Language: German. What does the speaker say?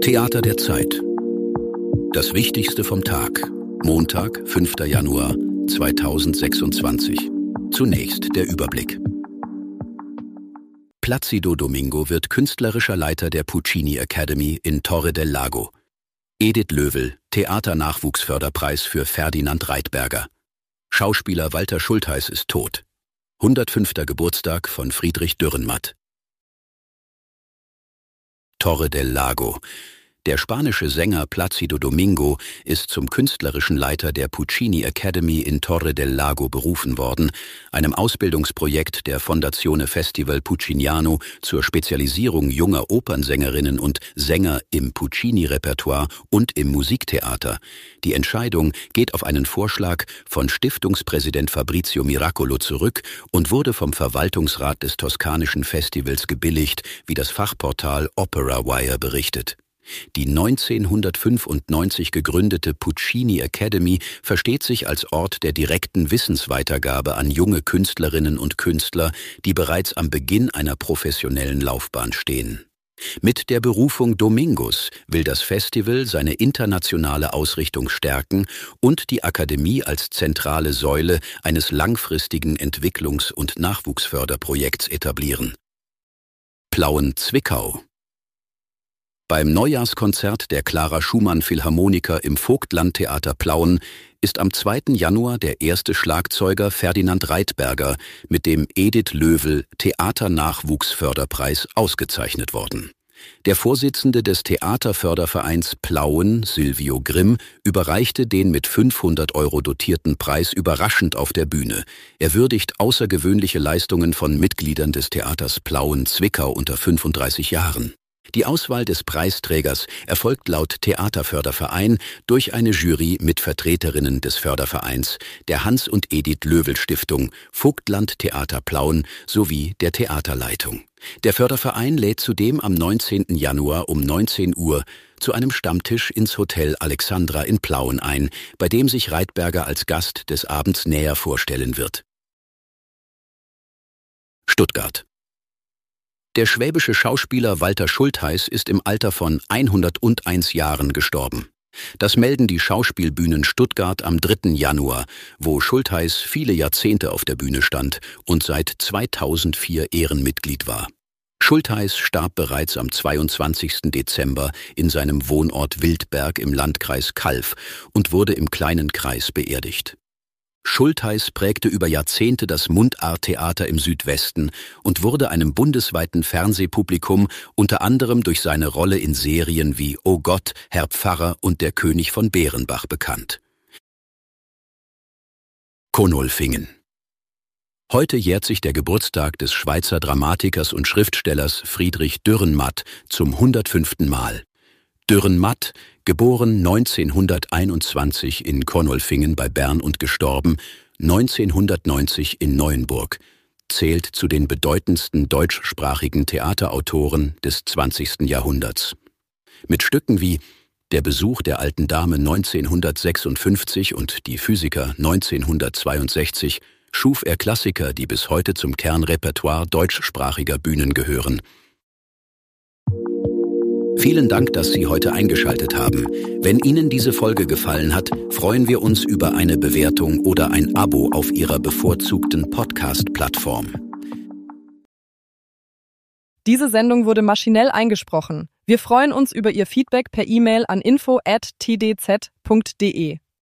Theater der Zeit. Das Wichtigste vom Tag. Montag, 5. Januar 2026. Zunächst der Überblick. Plácido Domingo wird künstlerischer Leiter der Puccini Academy in Torre del Lago. Edith Löwel, Theaternachwuchsförderpreis für Ferdinand Reitberger. Schauspieler Walter Schultheis ist tot. 105. Geburtstag von Friedrich Dürrenmatt. Torre del Lago. Der spanische Sänger Plácido Domingo ist zum künstlerischen Leiter der Puccini Academy in Torre del Lago berufen worden, einem Ausbildungsprojekt der Fondazione Festival Pucciniano zur Spezialisierung junger Opernsängerinnen und Sänger im Puccini-Repertoire und im Musiktheater. Die Entscheidung geht auf einen Vorschlag von Stiftungspräsident Fabrizio Miracolo zurück und wurde vom Verwaltungsrat des toskanischen Festivals gebilligt, wie das Fachportal Opera Wire berichtet. Die 1995 gegründete Puccini Academy versteht sich als Ort der direkten Wissensweitergabe an junge Künstlerinnen und Künstler, die bereits am Beginn einer professionellen Laufbahn stehen. Mit der Berufung Domingos will das Festival seine internationale Ausrichtung stärken und die Akademie als zentrale Säule eines langfristigen Entwicklungs- und Nachwuchsförderprojekts etablieren. Plauen-Zwickau. Beim Neujahrskonzert der Clara Schumann Philharmoniker im Vogtlandtheater Plauen ist am 2. Januar der erste Schlagzeuger Ferdinand Reitberger mit dem Edith Löwel Theaternachwuchsförderpreis ausgezeichnet worden. Der Vorsitzende des Theaterfördervereins Plauen, Silvio Grimm, überreichte den mit 500 € dotierten Preis überraschend auf der Bühne. Er würdigt außergewöhnliche Leistungen von Mitgliedern des Theaters Plauen-Zwickau unter 35 Jahren. Die Auswahl des Preisträgers erfolgt laut Theaterförderverein durch eine Jury mit Vertreterinnen des Fördervereins, der Hans- und Edith Löwel Stiftung, Vogtland Theater Plauen sowie der Theaterleitung. Der Förderverein lädt zudem am 19. Januar um 19 Uhr zu einem Stammtisch ins Hotel Alexandra in Plauen ein, bei dem sich Reitberger als Gast des Abends näher vorstellen wird. Stuttgart. Der schwäbische Schauspieler Walter Schultheis ist im Alter von 101 Jahren gestorben. Das melden die Schauspielbühnen Stuttgart am 3. Januar, wo Schultheis viele Jahrzehnte auf der Bühne stand und seit 2004 Ehrenmitglied war. Schultheis starb bereits am 22. Dezember in seinem Wohnort Wildberg im Landkreis Calw und wurde im kleinen Kreis beerdigt. Schultheis prägte über Jahrzehnte das Mundarttheater im Südwesten und wurde einem bundesweiten Fernsehpublikum unter anderem durch seine Rolle in Serien wie Oh Gott, Herr Pfarrer und Der König von Bärenbach bekannt. Konolfingen. Heute jährt sich der Geburtstag des Schweizer Dramatikers und Schriftstellers Friedrich Dürrenmatt zum 105. Mal. Dürrenmatt, geboren 1921 in Konolfingen bei Bern und gestorben 1990 in Neuenburg, zählt zu den bedeutendsten deutschsprachigen Theaterautoren des 20. Jahrhunderts. Mit Stücken wie Der Besuch der alten Dame 1956 und Die Physiker 1962 schuf er Klassiker, die bis heute zum Kernrepertoire deutschsprachiger Bühnen gehören. Vielen Dank, dass Sie heute eingeschaltet haben. Wenn Ihnen diese Folge gefallen hat, freuen wir uns über eine Bewertung oder ein Abo auf Ihrer bevorzugten Podcast-Plattform. Diese Sendung wurde maschinell eingesprochen. Wir freuen uns über Ihr Feedback per E-Mail an info@tdz.de.